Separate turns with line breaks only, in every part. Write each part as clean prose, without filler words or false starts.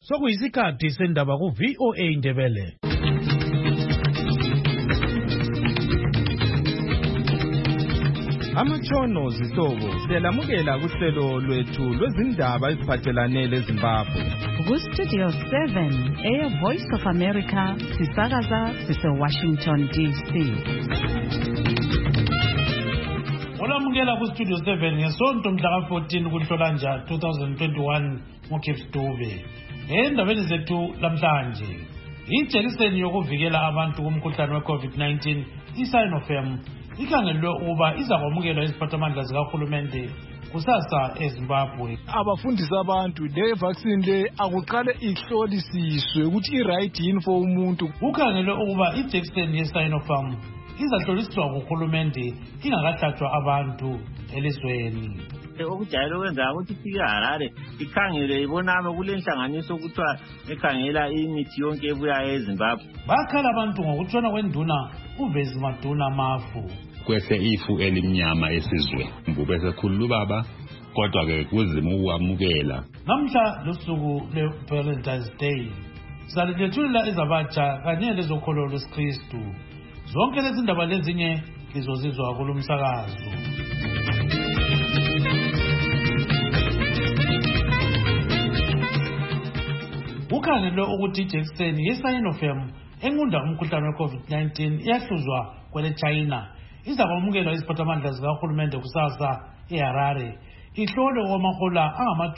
Sokuyisikhathi sendaba ku VOA Indebele.
Amatshono zihlobo siyalamukela kuhlelo lwethu lwezindaba eziphathelane leZimbabwe.
Ku-Studio 7, Air Voice of America, sisakaza sise-Washington, D.C.
Olamukela ku-Studio 7 ngesonto mhla ka-14 kuNhlolanja 2021 ngoKips Dube. Endabeni zethu lamhlanje, ijekiseni yokuvikela abantu kumkhuhlane we-COVID-19 i-Sinopharm ikhangelwe ukuba izakwamukelwa iziphathamandla zikahulumende kusasa eZimbabwe.
Abafundisa abantu le vaccine le akuqale ihlolisiswe ukuthi i-right yini for umuntu.
Kukhangelwe ukuba ijekiseni ye-Sinopharm izahloliswa kuhulumende ingakahlatshwa abantu elizweni.
Okujayele ukwenza ukuthi ifike Harare ikhangele iboname kule nhlanganiso okuthiwa ekhangela imithi yonke ebuya eZimbabwe.
Bakhala abantu ngokutshona kwenduna uVezi Maduna Mafu.
Kwese ifu elimnyama esizwe mbube sekhulula ubaba kodwa ke kuzima ukwamukela.
Namhla lusuku le-Valentine's Day salithula ezabatsha kanye lezokholo lweSikristu. Zonke lezi ndaba lezinye lizozizwa kulomsakazo. Kukhangelwe ukuthi ijekiseni ye-Sinopharm enqunda umkhuhlane we-COVID-19 iyahluzwa kwele China izakwamukelwa iziphathamandla zikahulumende kusasa eHarare ihlolwe kwamahola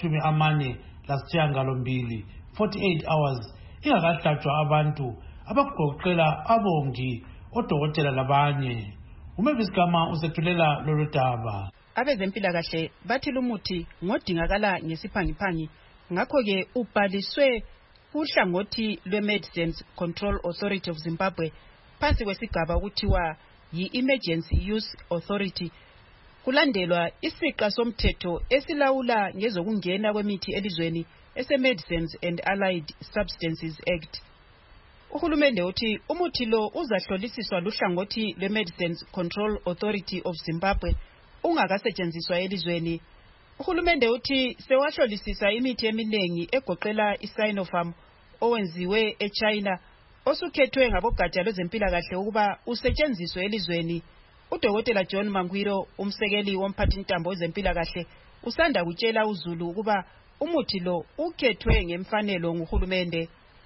angama-48 hours ingakahlatshwa abantu abagoqela abongi odokotela labanye. Umavis Gama usethulela lolu daba.
Abezempilakahle bathi lumuthi ngodingakala ngesiphangiphangi ngakho-ke ubhaliswe kuhlangothi lwe-Medicines Control Authority of Zimbabwe phansi kwesigaba okuthiwa yi-Emergency Use Authority kulandelwa isiqa somthetho esilawula ngezokungena kwemithi elizweni ese-Medicines and Allied Substances Act. Uhulumende uthi umuthi lo uzahlolisiswa luhlangothi lwe-Medicines Control Authority of Zimbabwe ungakasetshenziswa elizweni. Uhulumende uthi sewahlolisisa imithi eminingi egoqela i-Sinopharm owenziwe eChina osukhethwe ngabogatsha lwezempilakahle ukuba usetshenziswe elizweni. Udokotela John Mangwiro, umsekeli womphathintambo wezempilakahle, usanda kutshela uZulu ukuba umuthi lo ukhethwe ngemfanelo nguhulumende.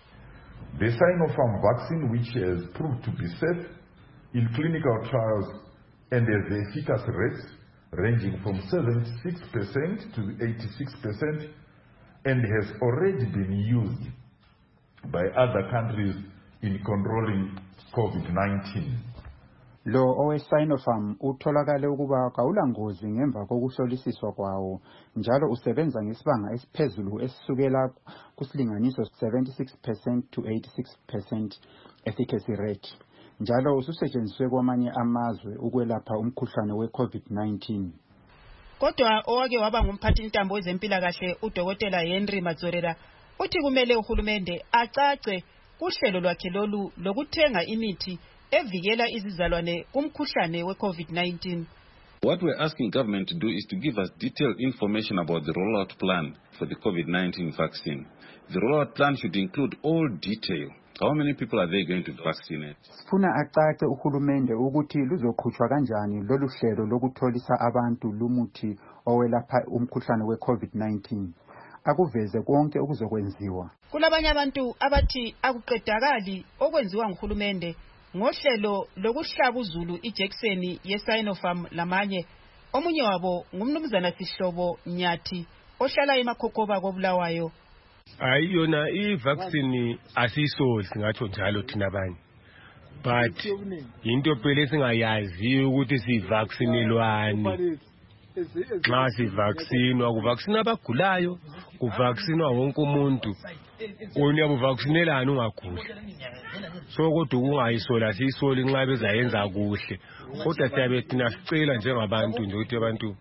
The Sinopharm vaccine, which has proved to be safe in clinical trials and has efficacy rates ranging from 76% to 86% and has already been used by other countries in controlling COVID-19.
Lo owe-Sinopharm utholakale ukuba kawulangozi ngemva kokuhlolisiswa kwawo njalo usebenza ngesibanga esiphezulu esisukela kusilinganiso 76% to 86% efficacy rate. Njalo ususetshenziswe kwamanye amazwe ukwelapha umkhuhlane we-COVID-19.
Kodwa owake waba ngumphathintambo wezempilakahle udokotela Henry Mazorera uthi kumele uhulumende acace kuhlelo lwakhe lolu lokuthenga imithi evikela izizalwane kumkhuhlane we-COVID-19.
What we're asking government to do is to give us detailed information about the rollout plan for the COVID-19 vaccine. The rollout plan should include all detail. How many people are they going to vaccinate?
Sifuna acace uhulumende ukuthi luzoqhutshwa kanjani lolu hlelo lokutholisa abantu lumuthi owelapha umkhuhlane we-COVID-19. Akuveze konke okuzokwenziwa.
Kulabanye abantu abathi akuqedakali okwenziwa nguhulumende ngohlelo lokuhlaba uZulu ijekiseni ye-Sinopharm lamanye. Omunye wabo ngumnumzana Sihlobo Nyathi ohlala eMakhokhoba koBulawayo.
Ayiyona i-vaccine asisoli singatsho njalo thina abanye. But into phela singayazi ukuthi sivaccinelwani. Xa sivaccinwa kuvaccine abagulayo, kuvaccinwa wonke umuntu. Uyabuvaccinelana ungaguli. So kodwa kungayisola sisoli nxa bezayenza kuhle. Kodwa siyabe thina sicela njengabantu nje ukuthi abantu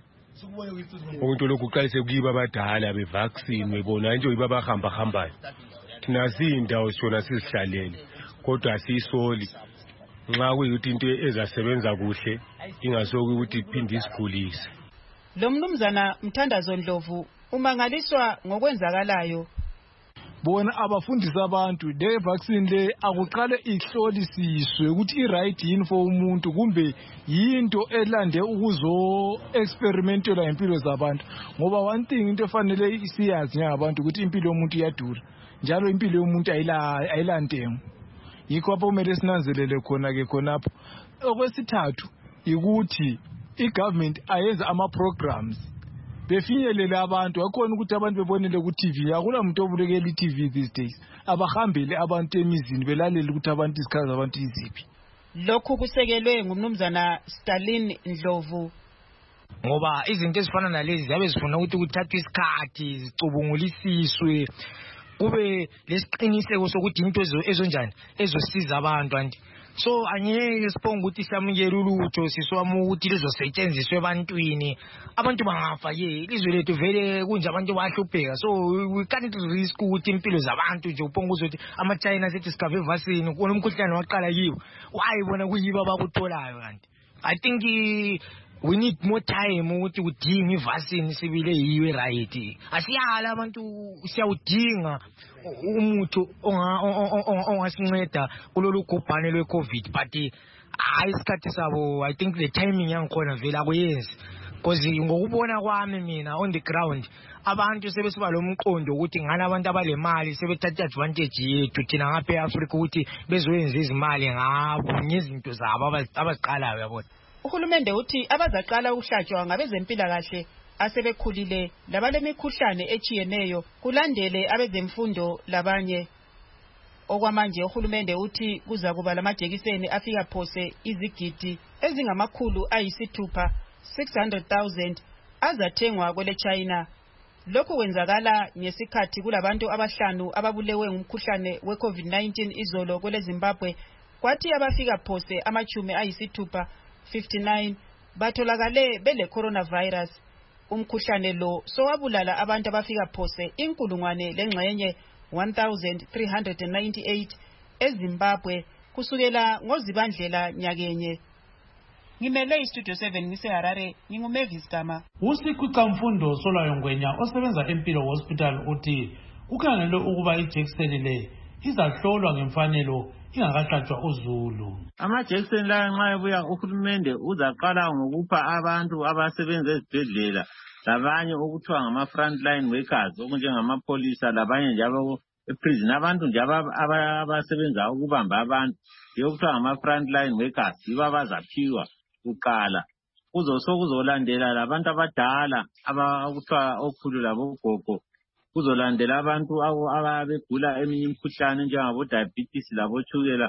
umuntu lokuqalise kuyiba abadala bevaccine bona nje yiba bahamba hambayo. Thina sindawo sona sizihlalele kodwa sisoli nxa kuyikuthi into ezasebenza kuhle ingasoku ukuthi iphinde isigulise.
Lo mnumzana Mthandazo Ndlovu umangaliswa ngokwenzakalayo.
bona abafundisa abantu le vaccine le akuqale ihlolisiswe ukuthi i-right yini for umuntu kumbe yinto elande ukuzo experimentelwa impilo zabantu, ngoba one thing into efanele siyazi njengabantu ukuthi impilo yomuntu iyadura njalo impilo yomuntu ayilantengo. Yikho apho kumele sinanzelele khona-ke khonapho. Okwesithathu ukuthi i-government ayenza ama-programs befinyelele abantu, akhona ukuthi abantu bebonele ku-TV. Akula muntu obukela i-TV these days, abahambele abantu emizini belalele ukuthi abantu izikhathi zabantu iziphi.
Lokhu kusekelwe ngumnumzana Stalin Ndlovu.
Ngoba izinto ezifana nalezi zabe zifuna ukuthi kuthathwe isikhathi zicubungulisiswe kube lesiqiniseko sokuthi into ezonjani ezosiza abantu anti. So angeke sibonge ukuthi samukele ulutho siswama ukuthi lizosetshenziswa ebantwini, abantu bangafa ke ilizwe lethu vele kunje abantu bahlupheka. So we can't risk ukuthi impilo zabantu nje ubonga ukuthi ama-China sethi sikave vaccine kona umkhuhlane waqala yiwo wayibona kuyiba abakutholayo kanti. I think we need more time ukuthi udinga ivaccine sibile yiwe right. Asiyala abantu siyawudinga umuntu ongasinceda kulolu gubhane lwe-COVID, but hayi isikhathi sabo. I think the timing yangikhona vele akuyenzi, because ngokubona kwami mina on the ground abantu sebesiba lo mqondo ukuthi ngani abantu abalemali sebethatha advantage yethu thina ngapha eAfrika ukuthi bezoyenza izimali ngabo ngezinto zabo abaziqalayo yabona.
Uhulumende uthi abazaqala ukuhlatshwa ngabezempilakahle asebekhulile labalemikhuhlane echiyeneyo kulandele abezemfundo labanye. Okwamanje uhulumende uthi kuza kuba lamajekiseni afika phose izigidi ezingamakhulu ayisithupha 600,000 azathengwa kwele China. Lokhu kwenzakala ngesikhathi kulabantu abahlanu ababulewe ngumkhuhlane we-COVID-19 izolo kwele Zimbabwe, kwathi abafika phose amachumi ayisithupha 59 batholakale bele coronavirus. Umkhuhlane lo sowabulala abantu abafika phose inkulungwane lengxenye 1398 eZimbabwe kusukela ngoZibandlela nyakenye. Ngimele iStudio 7 ngiseHarare, nginguMavis Gama.
uSikhwicamfundo Solayo Ngwenya osebenza eMpilo Hospital uthi ukhangelwe ukuba ijekiseni le izahlolwa ngemfanelo ingakahlatshwa uzulu.
Amajekiseni la nxa ebuya uhulumende uzaqala ngokupha abantu abasebenza ezibhedlela labanye okuthiwa ngama-frontline workers okunjengamapholisa labanye njalo eprison, abantu nje abasebenza ukubamba abantu yokuthiwa ngama-frontline workers yibo abazaphiwa kuqala. Kuzolandela labantu abadala okuthiwa okhulu labogogo, kuzolandela abantu ababegula eminye imikhuhlane njengabo diabetes labotshukela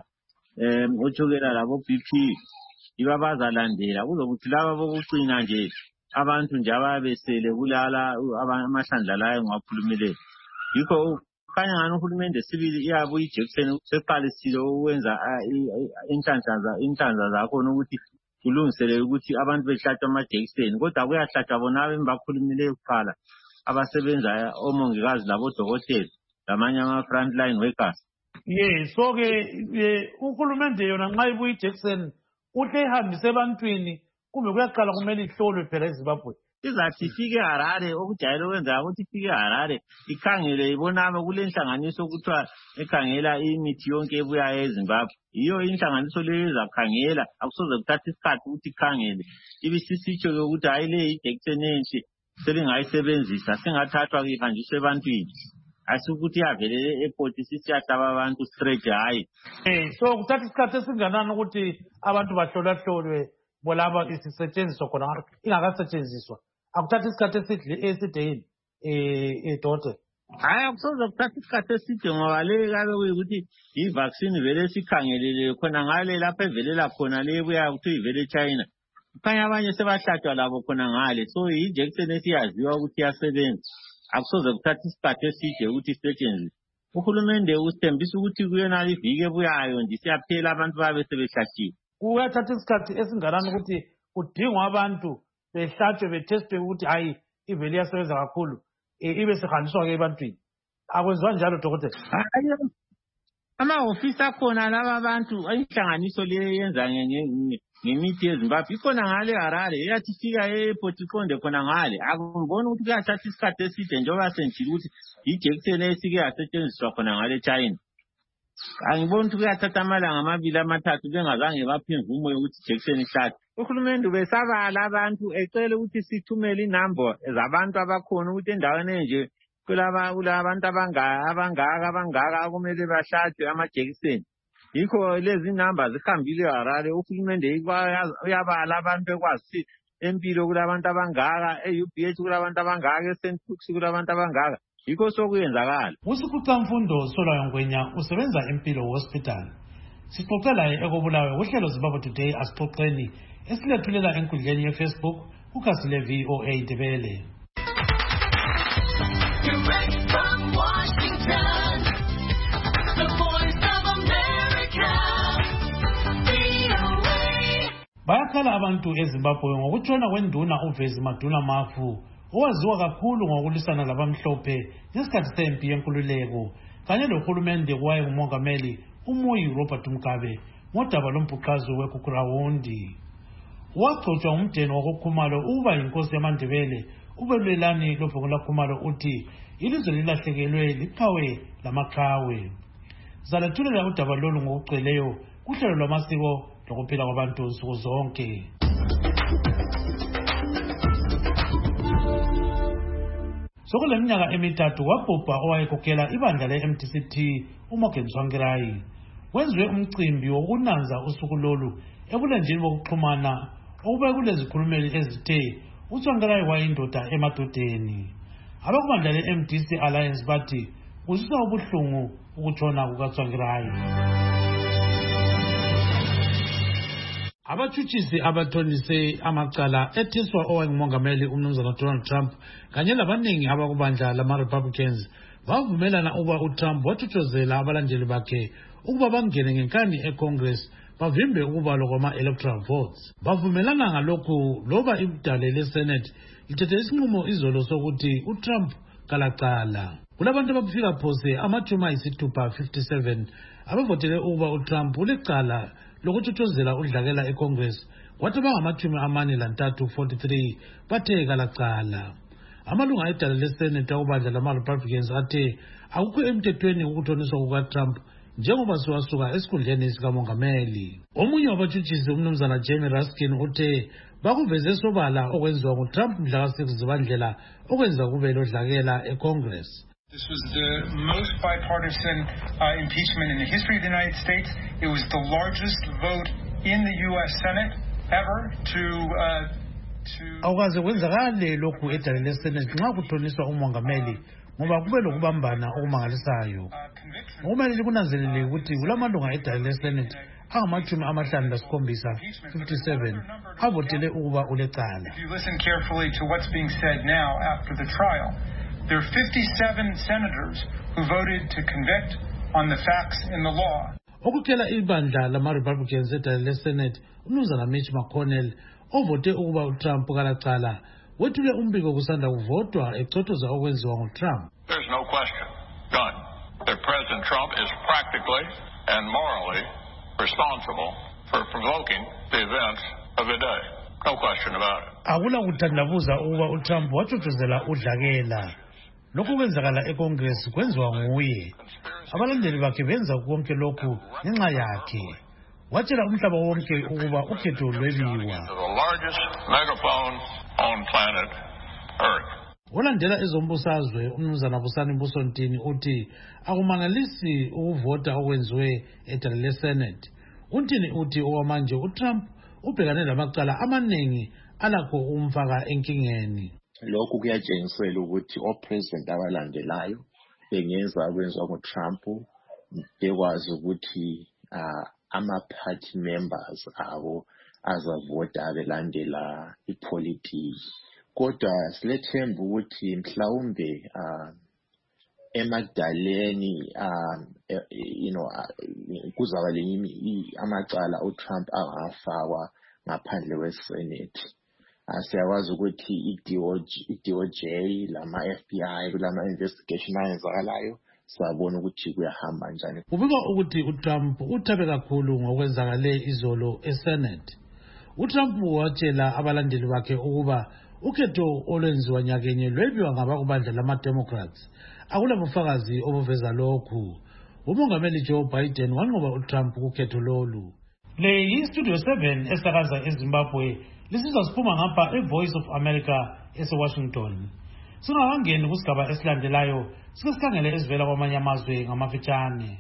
labo BP, yibo abazalandela. Kuzokuthi laba bokucina nje abantu nje ababesele kulala amahlandla layo ngakhulumileyo. Yikho khanya ngani uhulumende sibili iyabo ijekiseni seqalisile ukwenza inhlanhla zakhona ukuthi kulungiselele ukuthi abantu behlatshwe amajekiseni, kodwa kuyahlatshwa bona abakhulumileyo kuqala abasebenza omongikazi labodokotela lamanye ama-frontline workers.
So ke uhulumende yona nxa ibuya ijekiseni uhle ihambise ebantwini kumbe kuyaqala kumele ihlolwe phela eZimbabwe?
Izathi ifike eHarare, okujayele ukwenza ukuthi ifike eHarare ikhangele iboname kule nhlanganiso okuthiwa ekhangela imithi yonke ebuya eZimbabwe. Yiyo inhlanganiso leyo izakhangela, akusoze kuthatha isikhathi ukuthi ikhangele ibisisitsho ukuthi hayi le ijekiseni enhle selingayisebenzisa singathathwa ihanjiswe ebantwini. Asikuthi yavelele e-airport sisiyahlaba abantu straight hayi.
So kuthatha isikhathi esinganani ukuthi abantu bahlolwe bolaba isisetshenziswa khona ingakasetshenziswa? Akuthatha isikhathi eside yini Dote?
Hayi akusoze kuthatha isikhathi eside ngoba le kabe kuyikuthi i-vaccine vele sikhangelele khona ngale lapho evelela khona le ebuya kuthiwa ivele eChina. Kukhanya abanye sebahlatshwa labo khona ngale. So ijekiseni esiyaziwa ukuthi iyasebenza, akusoze kuthatha isikhathi eside ukuthi isetshenziswe. Uhulumende usithembisa ukuthi kuyona iviki ebuyayo nje siyaphela abantu babe sebehlatshiwe.
Kuyathatha isikhathi esinganani ukuthi kudingwa abantu behlatshwe bethestwe ukuthi hayi ivele iyasebenza kakhulu ibe sihanjiswa ke ebantwini? Akwenziwa njalo dokotela?
Amahofisi akhona laba abantu inhlanganiso le yenza ngemithi yeZimbabwe ikhona ngale Harare eyathi fika e-airport iqonde khona ngale akuboni ukuthi kuyathatha isikhathi eside njengoba sengitshilo ukuthi ijekiseni esike yasetshenziswa khona ngale China. Angiboni ukuthi kuyathatha amalanga amabili amathathu bengazange baphe imvumo yokuthi ijekiseni ihlatshwe. Uhulumende ubesabala abantu ecele ukuthi sithumele inamba zabantu abakhona ukuthi endaweni enje kulabantu abangaka akumele bahlatshwe amajekiseni. Yikho lezi namba zihambile Harare uhulumende uyabala abantu ekwazi empilo kulabantu abangaka e-UBH kulabantu abangaka e-St. Luke's kulabantu abangaka. Yikho sokuyenzakala.
uSikhuthamfundo Solwayo Ngwenya usebenza Impilo Hospital. Sixoxe laye ekobulawe uhlelo Zimbabwe Today asixoxeni esilethulela enkundleni yeFacebook ukhasile VOA Ndebele. Bayakhala abantu eZimbabwe ngokutshona kwenduna uVezi Maduna Mafu owaziwa kakhulu ngokulisana labamhlophe ngesikhathi sempi yenkululeko kanye lohulumende kwaye ngumongameli uMuyi Robert Mugabe ngodaba lombhuqazo weKukurawundi. Wagcotshwa umdeni wakoKhumalo ukuba yinkosi yamaNdebele. Ubelwelani loBhungula Khumalo uthi ilizwe lilahlekelwe liqhawe lamaqhawe. Zalethulela udaba lolu ngokugcweleyo kuhlelo lwamasiko lokuphila kwabantu nsuku zonke. Sokuleminyaka emithathu wabhubha owayekhokhela ibandla le-MTCT uMorgan Tsvangirai. Wenziwe umcimbi wokunanza usuku lolu ebulenjini bokuxhumana okube kulezikhulumeli ezithe uTsvangirai wayindoda emadodeni. Abakubandla le-MDC Alliance bathi kuzisa ubuhlungu ukutshona kukaTsvangirai. Abatshutshisi abathonise amacala ethiswa owayengumongameli umnumzana Donald Trump kanye labaningi abakubandla lama-Republicans bavumelana ukuba uTrump wathutshozela abalandeli bakhe ukuba bangene ngenkani eCongress bavimbe ukubalwa kwama-electoral votes. Bavumelana ngalokhu loba ibudale leSenate lithethe isinqumo izolo sokuthi uTrump kalacala. Kulabantu abafika phose amathuma ayisithupha 57 abavotele ukuba uTrump ulecala lokuthuthuzela udlakela eCongress kwathi bangamathumi amane lantathu 43 bathe kalacala. Amalunga edala leSenate akubandla lama-Republicans athe akukho emthethweni ukuthoniswa kukaTrump njengoba siwasuka esikhundleni sikamongameli. Omunye wabatshutshisi umnumzana Jamie Raskin uthe bakuveze sobala okwenziwa nguTrump mhla ka-6 Zibandlela okwenza kube lodlakela eCongress.
This was the most bipartisan impeachment in the history of the United States. It was the largest vote in the U.S. Senate ever to
awukaze kwenzakale lokhu edala leSenate nxa kuthoniswa umongameli ngoba kube lokubambana okumangalisayo. Kumele kunanzelele ukuthi kulamalunga edala leSenate angamathumi amahlanu lasikhombisa 57 avotele ukuba ulecala.
If you listen carefully to what's being said now after the trial, there are 57 senators who voted to convict on the facts in the law.
Okukhela ibandla lama-Republicans edala leSenate umnumzana Mitch McConnell ovote ukuba uTrump kalacala wethule umbiko kusanda kuvotwa ecothoza okwenziwa nguTrump.
There's no question, none, that President Trump is practically and morally responsible for provoking the events of the day. No question about it.
Akula kuthandabuza ukuba uTrump wathuthuzela udlakela. Lokhu kwenzakala eCongress kwenziwa nguye. Abalandeli bakhe benza konke lokhu ngenxa yakhe. Watshela umhlaba wonke ukuba ukhetho lwebiwa.
The largest megaphone on planet Earth.
Olandela ezombusazwe umnumzana Busani Mbusontini uthi akumangalisi ukuvota okwenziwe edala leSenate. Untini uthi owamanje uTrump ubhekane lamacala amaningi alakho umfaka enkingeni.
Lokhu kuyatshengisela ukuthi opresident abalandelayo bengenza akwenziwa nguTrump bekwazi ukuthi ama-party members abo azavota belandela ipolitiki. Kodwa silethemba ukuthi mhlawumbe emadaleni kuzaba amacala uTrump angafakwa ngaphandle kweSenate. Siyakwazi ukuthi i-DOJ lama-FBI kulama-investigation ayenzakalayo sabona ukuthi kuyahamba njani.
Kubikwa ukuthi uTrump uthabe kakhulu ngokwenzakale izolo eSenate. uTrump watshela abalandeli bakhe ukuba ukhetho olwenziwa nyakenye lwebiwa ngabakubandla lama-Democrats akulabufakazi obuveza lokhu. Umongameli Joe Biden wanqoba uTrump kukhetho lolu. Le yi-Studio 7 esakaza eZimbabwe lisizwa siphuma ngapha eVoice of America eseWashington. Singakangeni kusigaba esilandelayo sike sikhangele ezivela kwamanye amazwe ngamafitshane.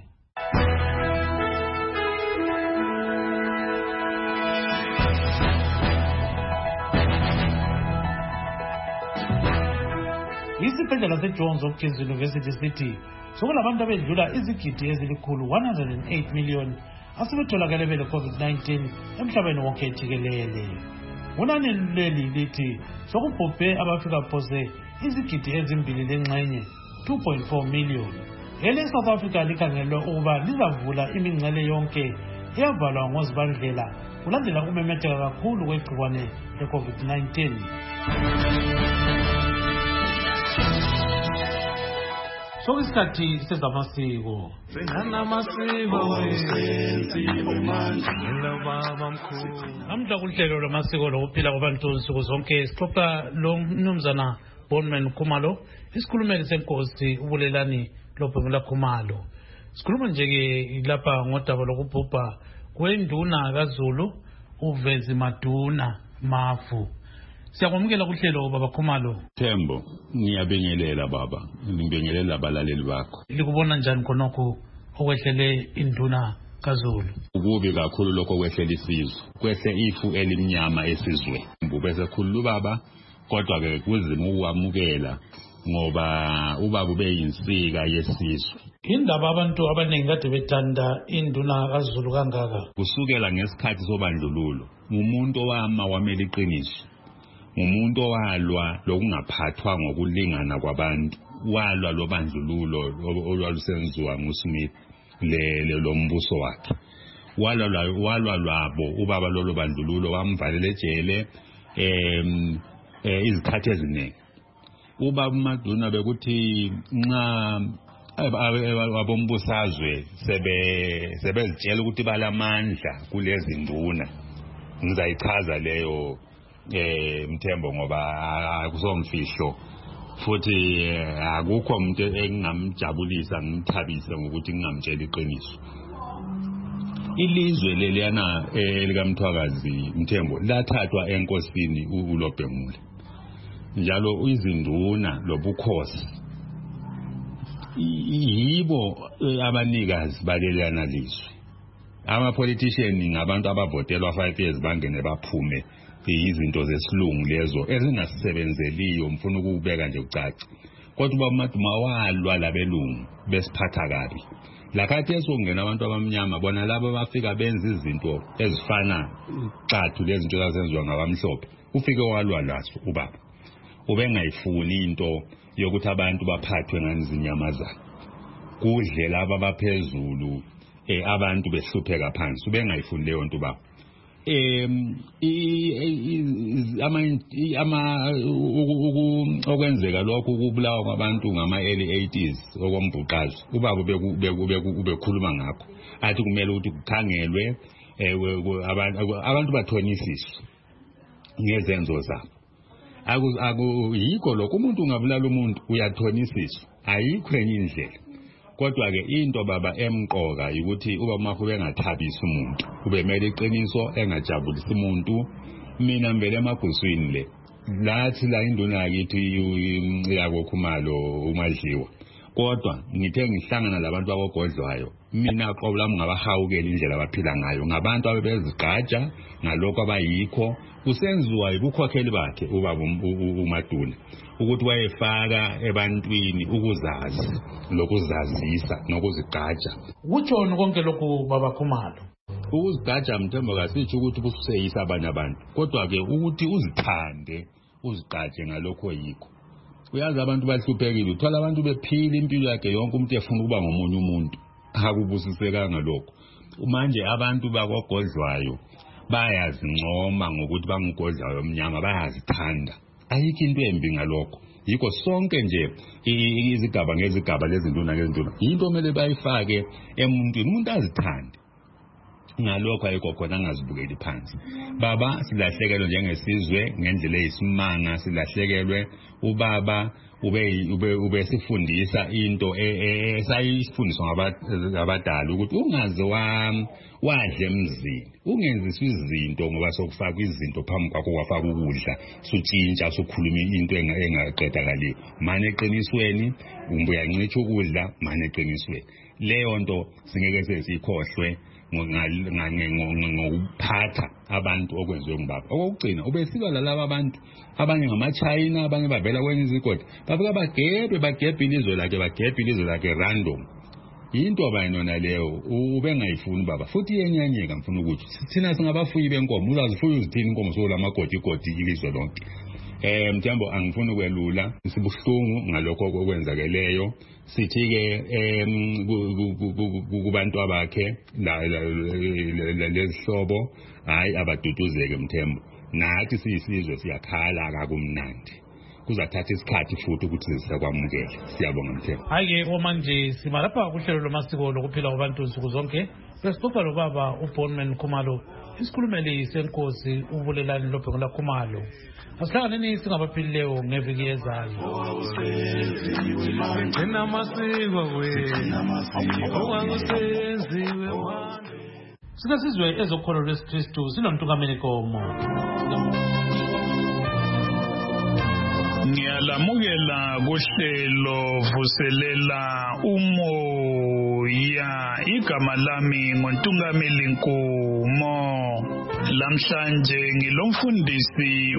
Isibhedlela seJohns Hopkins University sithi sokulabantu abedlula izigidi ezilikhulu 108 million asebetholakele bele COVID-19 emhlabeni wonke jikelele. Unani leli lithi sokubhubhe abafika phose izigidi ezimbili lengxenye 2.4 million. Ele South Africa likhangelwe ukuba lizavula imingcele yonke eyavalwa ngozibandlela kulandela ukumemetheka kakhulu kwegciwane le-COVID-19. Sokisikhathi sezamasiko. Namhla kuhlelo lwamasiko lokuphila kwabantu nsuku zonke sixoxa lo mnumzana Bonman Khumalo, isikhulumeli senkosi ubulelani loBhengula Khumalo. Sikhuluma nje lapha ngodaba lokubhubha kwenduna kaZulu uVezi Maduna Mafu. Siyakwamukela kuhlelo baba Khumalo.
Thembo, ngiyabingelela baba, ngibingelela abalaleli bakho.
Likubona njani khonokho okwehlele induna kaZulu?
Ukubi kakhulu lokho kwehlela isizwe. Kwehle ifu elimnyama esizwe. Bese khulu baba, kodwa ke kuzima ukwamukela ngoba ubaba ubeyinsika yesizwe.
Indaba abantu abaningi kade bethanda induna kaZulu kangaka.
Kusukela ngesikhathi sobandlululo, umuntu owama wamela iqiniso. Umuntu owalwa lokungaphathwa ngokulingana kwabantu, walwa lobandlululo olwalusenziwa nguSmith lo mbuso wakhe. Walwa lwabo ubaba lolo bandlululo wamvalela ejele izikhathi eziningi. Ubaba uMaduna bekuthi nxa abombusazwe sebezitshela ukuthi balamandla kulezi nduna, ngizayichaza leyo Mthembo ngoba akusomfihlo futhi akukho umuntu engingamjabulisa ngimthabise ngokuthi ngingamtshela iqiniso. Ilizwe leliyana likaMthwakazi Mthembo lathathwa enkosini uLobhengula, njalo izinduna lobukhosi yibo abanikazi baleliyana lizwe. Ama-politician ngabantu abavotelwa 5 years bangene baphume izinto zesilungu lezo ezingasebenzeliyo, mfuna ukubeka nje ucaca. Kodwa ubaba uMaduma walwa labelungu besiphatha kabi. Lakhathi esokungena abantu abamnyama bona labo bafika benza izinto ezifana xathu lezi zinto zazenziwa ngabamhlophe. Ufike walwa laso ubaba. Ubengayifuni into yokuthi abantu baphathwe nganizinyamazana. Kudle laba baphezulu abantu behlupheka phansi. Ubengayifuni leyo nto ubaba. Okwenzeka lokho ukubulawa kwabantu ngama-early 80s okwambhuqazo, ubaba ubekhuluma ngakho athi kumele ukuthi kukhangelwe abantu bathonisiswe ngezenzo zabo. Akuyikho lokho, umuntu ungabulala umuntu uyathonisiswa, ayikho enye indlela. Kodwa ke into baba emqoka ukuthi uba Mafu bengathabisi umuntu, ubemele iqiniso, engajabulisi umuntu. Mina mbele emaguswini le lathi la induna yakithi yako Khumalo uMadliwa, kodwa ngithe ngihlangana labantu abagodlwayo, mina qobo lami ngabahawukela indlela abaphila ngayo, ngabantu abebezigqaja ngalokho abayikho kusenziwa ibukhokheli bakhe ubaba uMaduna, ukuthi wayefaka ebantwini ukuzazi lokuzazisa nokuzigqaja.
Kutshoni konke lokhu baba Khumalo?
Ukuzigqaja Mthembo kasitsho ukuthi buseyisa abanye abantu, kodwa ke ukuthi uzithande, uzigqaje ngalokho yikho. Uyazi abantu bahluphekile, uthola abantu bephila impilo yakhe yonke umuntu efuna ukuba ngomunye umuntu. Akubusisekanga lokho. Manje abantu bakogodlwayo bayazincoma ngokuthi bangugodlwayo omnyama, bayazithanda. Ayikho into embi ngalokho. Yikho sonke nje izigaba ngezigaba lezinduna ngezinduna into kumele bayifake emuntwini, umuntu azithande. ngalokho ayikho khona angazibukeli phansi. Baba silahlekelwe njengesizwe ngendlela eyisimanga, silahlekelwe ubaba ube sifundisa into esayifundiswa ngabadala ukuthi ungaze wadle emzini, ungenziswa izinto ngoba sokufaka izinto phambi kwakho wafaka ukudla, sutshintsha sukhuluma into engaqedakaliyo. Mane eqinisweni umbuyancisha ukudla, mane eqinisweni. Leyo nto singeke sesiyikhohlwe ngokuphatha abantu okwenziwe ngubaba. Okugcina ubesika lalabo abantu abanye ngama-China, abanye bavela kwenye izigodi, bafika bagebhe ilizwe lakhe random. Into abayinona leyo ubengayifuni baba. Futhi yenyanyeka ngifuna ukuthi thina singabafuyi benkomo, uzazifuya uzithini inkomo solamagodi ilizwe lonke. Mthembo angifuni ukwelula, sibuhlungu ngalokho okwenzakeleyo. Sithi ke kubantu abakhe lezihlobo hayi abaduduzeke Mthembo. Nathi siyisizwe siyakhala kakumnandi. Kuzathatha isikhathi futhi ukuthi sisakwamukela. Siyabonga Mthembo.
Hayi ke manje simalapha kuhlelo lomasiko lokuphila kwabantu insuku zonke. Besixoxa lobaba uBonman Khumalo, isikhulumeli senkosi uBulelani Lobhengula Khumalo. Asihlanganeni singabaphilileyo ngeviki ezayo. Sinasizwe ezokholo lwesikristu sinomthungameli Komo.
Ngiyalamukela kuhlelo vuselela umoya, igama lami ngontungameli Nkomo. Lamhlanje ngilomfundisi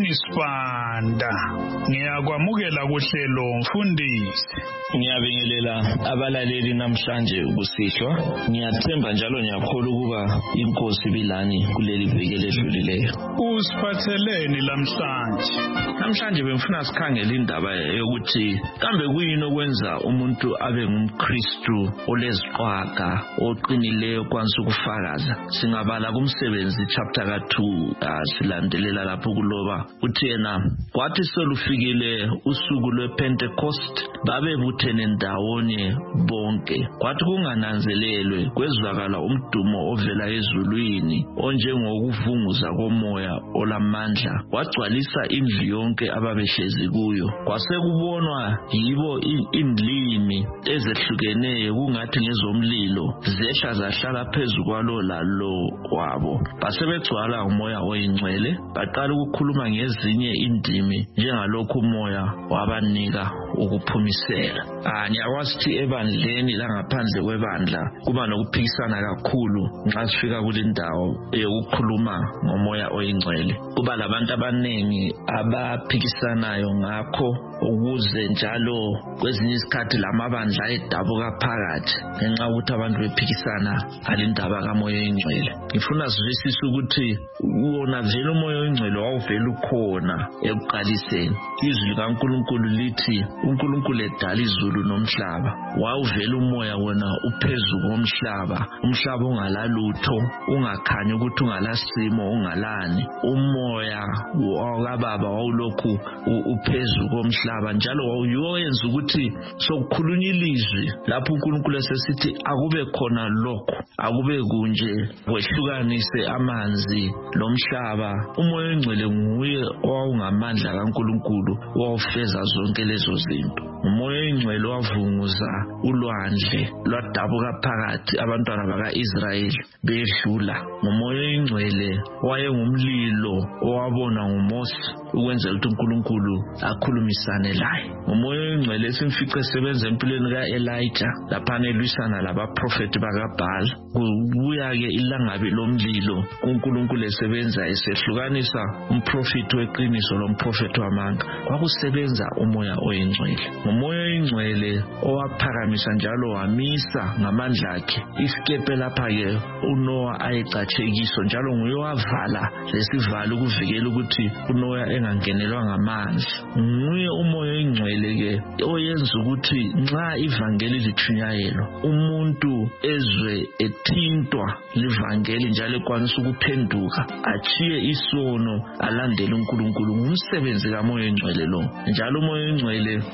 uSenisfanda. Ngiyakwamukela kuhlelo mfundisi.
Ngiyabingelela abalaleli namhlanje ukusihlwa. Ngiyathemba njalo ngiyakholwa ukuba inkosi bilani kuleli viki ledlulileyo.
Usiphatheleni lamhlanje?
Namhlanje bengifuna sikhangele indaba yokuthi kambe kuyini okwenza umuntu abe ngumKristu oleziqwaga oqinileyo kwansi ukufakaza. Singabala kumsebenzi chapter ka2 silandelela lapho kuloba uthi yena kwathi solufikile usuku lwePentecost babebuthene ndawonye bonke. Kwathi kungananzelelwe kwezwakala umdumo ovela ezulwini onjengokuvunguza komoya olamandla wagcwalisa indlu yonke ababehlezi kuyo. Kwasekubonwa yibo indlimi ezehlukeneyo kungathi ngezomlilo zehla zahlala phezu kwalo lalo wabo. Basebegcwala umoya oyingcwele baqala ukukhuluma ngezinye indimi njengalokhu umoya wabanika ukuphumisela. Ngiyakwazi ukuthi ebandleni langaphandle kwebandla kuba nokuphikisana kakhulu nxa sifika kule ndawo yokukhuluma ngomoya oyingcwele. Kuba labantu abanengi abaphikisanayo ngakho ukuze njalo kwezinye isikhathi lamabandla edabuka phakathi ngenxa ukuthi abantu bephikisana alindaba kamoya oyingcwele. Ngifuna sizwisise ukuthi wona vele umoya oyingcwele wawuvela ukhona ekuqaliseni. Izwi likaNkulunkulu lithi uNkulunkulu edala izulu nomhlaba. Wawuvela umoya wona uphezu komhlaba, umhlaba ungalalutho, ungakhanyi ukuthi ungalasimo ungalani. Umoya wakababa wawulokhu uphezu komhlaba njalo wawuyenza ukuthi sokukhulunywa ilizwi lapho uNkulunkulu esesithi akube khona lokho, akube kunje kwehlukanise amanzi lomhlaba. Umoya oyingcwele nguye owawungamandla kaNkulunkulu owawufeza zonke lezo zinto. Umoya oyingcwele wavunguza ulwandle lwadabuka phakathi abantwana baka-Israyeli bedlula. Umoya oyingcwele wayengumlilo owabona nguMose ukwenzela ukuthi uNkulunkulu akhulumisane laye. Umoya oyingcwele esimfice esebenza empilweni ka-Elijah laphana elwisana labaprofeti bakaBhala. Kubuya-ke ilangabi lomlilo uNkulunkulu esebenza esehlukanisa umprofeti weqiniso lomprofeti wamanga. Kwakusebenza umoya oyingcwele. Umoya oyingcwele owaphakamisa njalo wamisa ngamandla akhe isikepe lapha-ke uNoah ayecatshekiso njalo nguye wavala lesivalo ukuvikela ukuthi uNoah engangenelwa ngamanzi. Nguye umoya oyingcwele-ke oyenza ukuthi nxa ivangeli lithunyayelwa umuntu ezwe ethintwa livangeli njalo ekwanisa ukuphenduka achiye isono alandele uNkulunkulu. Ngumsebenzi kamoya oyingcwele lo. Njalo umoya oyingcwele nguye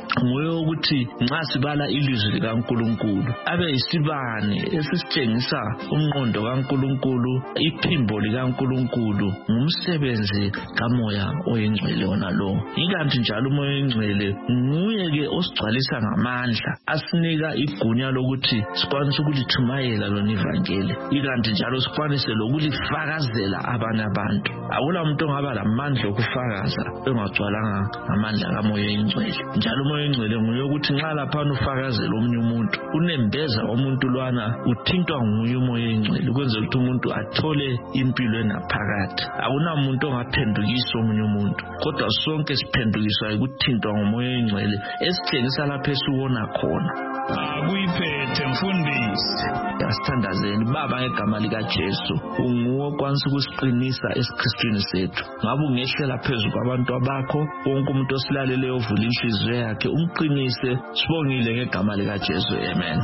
yokuthi nxa sibala ilizwi likaNkulunkulu abe yisibane esisitshengisa umqondo kaNkulunkulu, iphimbo likaNkulunkulu, ngumsebenzi kamoya oyingcwele wona lo. Ikanti njalo umoya oyingcwele nguye-ke osigcwalisa ngamandla, asinika igunya lokuthi sikwanise ukulithumayela lona ivangeli, ikanti njalo sikwanise lokulifakazela abanye abantu. Akula muntu ongaba lamandla okufakaza engagcwalanga ngamandla kamoya oyingcwele. Njalo umoya oyingcwele nguye ukuthi nxa laphana ufakazela omunye umuntu, unembeza umuntu lwana uthintwa nguye umoya oyingcwele ukwenzela ukuthi umuntu athole impilo enaphakade. Akunamuntu ongaphendukisa omunye umuntu, kodwa sonke siphendukiswa ukuthintwa ngumoya oyingcwele esitshengisa lapho esibona khona.
Akuyiphethe mfundisi.
Asithandazeni Baba ngegama likaJesu, unguwe okwanisa ukusiqinisa esiKristwini sethu. Ngabe ungehlela phezu kwabantu bakho, wonke umuntu osilaleleyo ovula inhliziyo yakhe umqinise. Sibongile ngegama likaJesu, amen.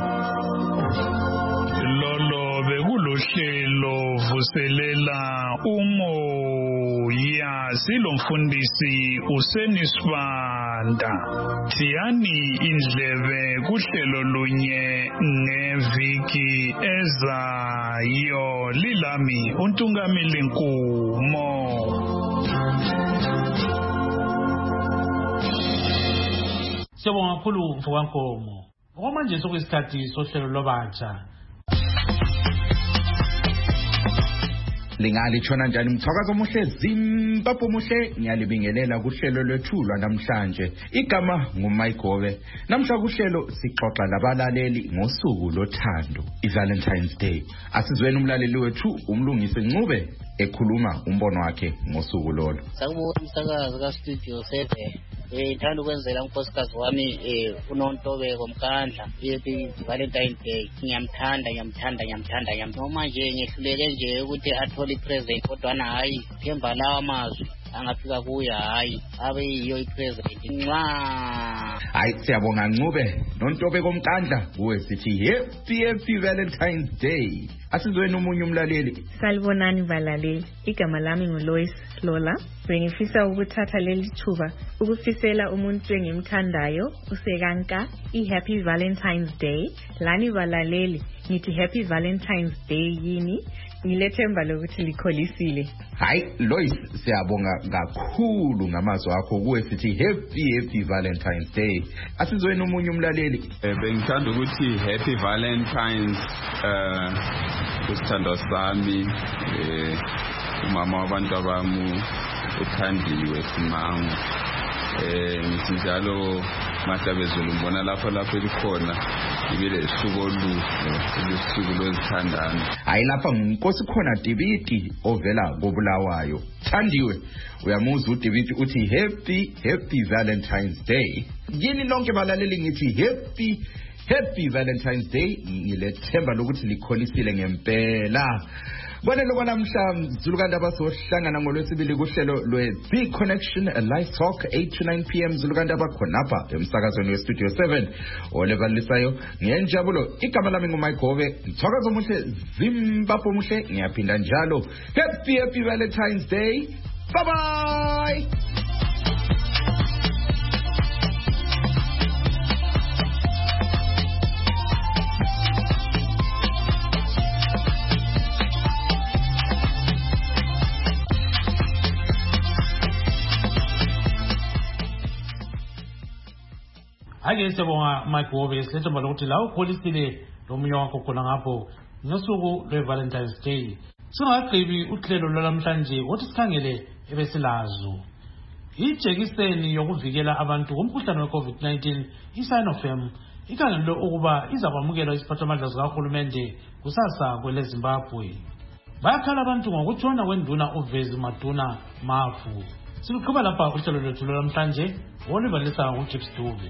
Lolo bekulohlelo vuselela umoya, silomfundisi uSenisibanda. Thiyani indlebe kuhlelo lunye ngeviki ezayo. Lilami uNtungameli Nkumo.
Siyabonga kakhulu mfowethu. Okwamanje sokuyisikhathi sohlelo lwabatsha.
Lingalithona njani mthakazo omuhle, Zimbabwe omuhle, ngiyalibingelela kuhlelo lwethu namhlanje. Igama nguMayigobe. Namhla kuhlelo sixoxa labalaleli ngosuku lothando, iValentine's Day. Asizweni umlaleli wethu umlungisi Ncube ekhuluma umbono wakhe ngosuku lolo.
Sakubona umsakazi kaStudio 7. Ngithanda ukwenzela unkosikazi wami uNontobeko Mkandla Valentine Day. Ngiyamthanda. Noma nje ngehluleke nje ukuthi athole ipresent, kodwa hayi themba lawa amazwi angafika kuya, hayi abe yiyo ipresent nxa.
Hayi siyabonga Ncube Nontobeko Mkandla, kuwe sithi happy Valentine's Day. Asizweni umunye umlaleli.
Salibonani balaleli, igama lami nguLois Lola. Bengifisa ukuthatha leli thuba ukufisela umuntu engimthandayo uSekanka happy Valentine's Day. Lani balaleli ngithi happy Valentine's Day yini, ngilethemba lokuthi likholisile.
Hayi Lois, siyabonga kakhulu ngamazwi akho, kuwe sithi happy Valentine's Day. Asizweni umunye umlaleli.
Bengithanda ukuthi happy Valentine's kusithandwa sami umama wabantu abami uthandiwe Simangu. Ngithi njalo mahlabezulu ngibona lapho elikhona ibile isuku olusuku lwezithandana.
Hayi lapha ngumnkosi khona Dibiti ovela koBulawayo. Thandiwe, uyamuzwa uDibiti uthi happy Valentine's Day. Yini lonke balaleli ngithi happy Valentine's Day. Ngilethemba lokuthi likholisile ngempela. Bonelo kwanamhla Zulukandaba sohlangana ngolwesibili kuhlelo lwe-The Connection Live Talk 8 to 9 p.m. Zulukandaba khonapha emsakazweni weStudio 7 olevalisayo. Ngiyenjabulo, igama lami nguMayigobe. Mthakazo omuhle, Zimbabwe omuhle, ngiyaphinda njalo. Happy Valentine's Day. Bye bye.
Ake siyabonga Mayigobe, silethemba lokuthi la ukholisile lomunye wakho khona ngapho ngosuku lwe-Valentine's Day. Singaqhibi uhlelo lwalamhlanje wothi sikhangele ebesilazo. Ijekiseni yokuvikela abantu kumkhuhlane we-COVID-19 iSinopharm ikhangelwe ukuba izabamukela isiphathamandla sikahulumende kusasa kwele Zimbabwe. Bayakhala abantu ngokutshona kwenduna uVezi Maduna Mafu. Siluqhuba lapha uhlelo lwethu lwalamhlanje oluvalisa uJips Dube.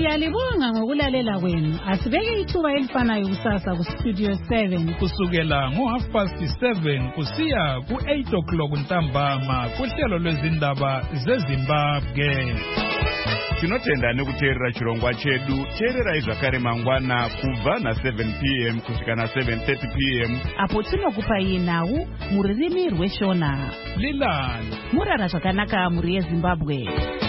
Siyalibonga ngokulalela kwenu. Asibeke ithuba elifanayo kusasa ku Studio 7
kusukela ngo7:30 kusiya ku8 ntambama kuhlelo lwezindaba zeZimbabwe.
Tinotenda nekuteerera chirongwa chedu. Teerera zvakare mangwana kubva na7 p.m. kusvika na7:30 p.m.
apo tinokupai nhau muririmi rweshona.
Lilani
murara zvakanaka muri yeZimbabwe.